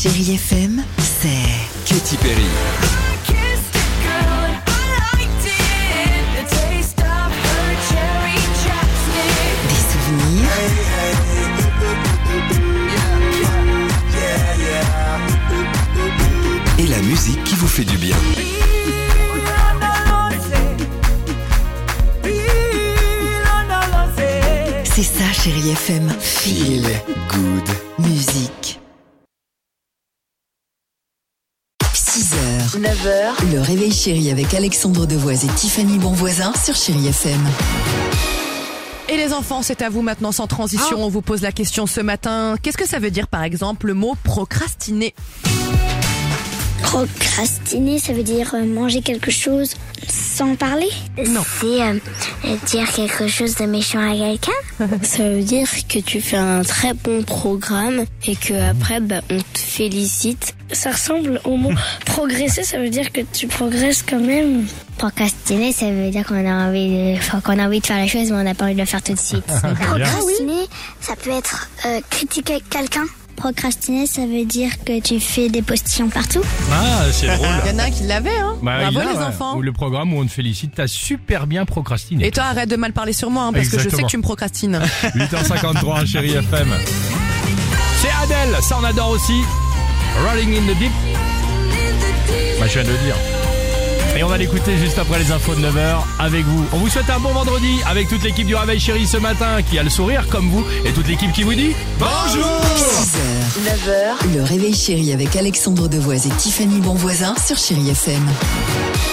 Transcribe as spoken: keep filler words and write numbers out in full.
Chérie F M, c'est Katy Perry. des souvenirs, Et la musique qui vous fait du bien. c'est ça Chérie F M, Feel good. musique. six heures, neuf heures, le réveil chéri avec Alexandre Devoise et Tiffany Bonvoisin sur Chérie F M. Et les enfants, c'est à vous maintenant sans transition. Ah. On vous pose la question ce matin. Qu'est-ce que ça veut dire par exemple le mot procrastiner? Procrastiner, ça veut dire euh, manger quelque chose sans parler. Non. C'est euh, dire quelque chose de méchant à quelqu'un. Ça veut dire que tu fais un très bon programme et que après bah, on te félicite. Ça ressemble au mot progresser, ça veut dire que tu progresses quand même. Procrastiner, ça veut dire qu'on a envie de, enfin, qu'on a envie de faire les choses mais on n'a pas envie de le faire tout de suite. Procrastiner, ça peut être euh, critiquer quelqu'un. Procrastiner, ça veut dire que tu fais des postillons partout. Ah, c'est drôle. Il y en a un qui l'avait, hein. Bah, Bravo il a, les ouais. enfants. Ou le programme où on te félicite, t'as super bien procrastiné. Et toi, arrête de mal parler sur moi, hein, parce que je sais Exactement. que tu me procrastines. huit heures cinquante-trois, Chérie F M. C'est Adèle, ça on adore aussi. Rolling in the Deep. Bah, je viens de le dire. Et on va l'écouter juste après les infos de neuf heures avec vous. On vous souhaite un bon vendredi avec toute l'équipe du Réveil Chéri ce matin qui a le sourire comme vous et toute l'équipe qui vous dit bonjour. six heures, neuf heures, le réveil chéri avec Alexandre Devoise et Tiffany Bonvoisin sur Chérie F M.